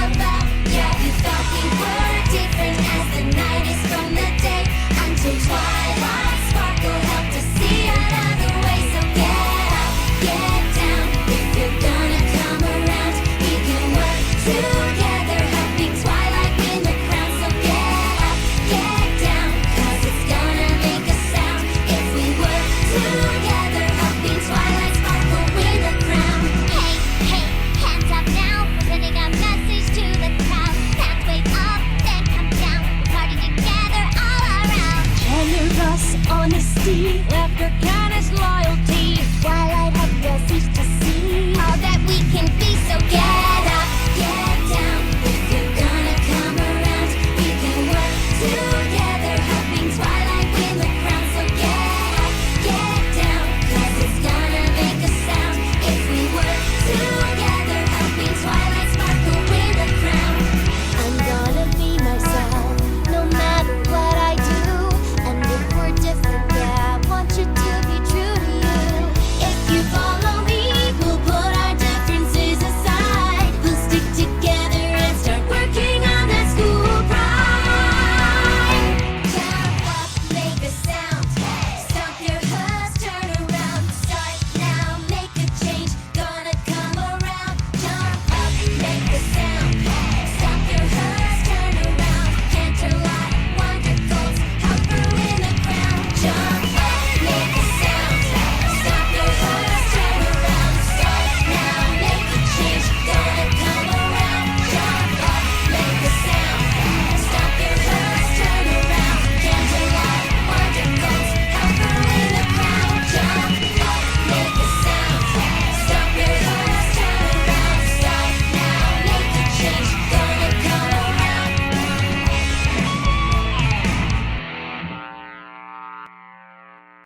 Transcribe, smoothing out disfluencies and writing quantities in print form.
about. Yeah, you thought we were different as the night is from the day. Until twilight sparkle helped us see another way. So get up, get down. If you're gonna come around, we can work together.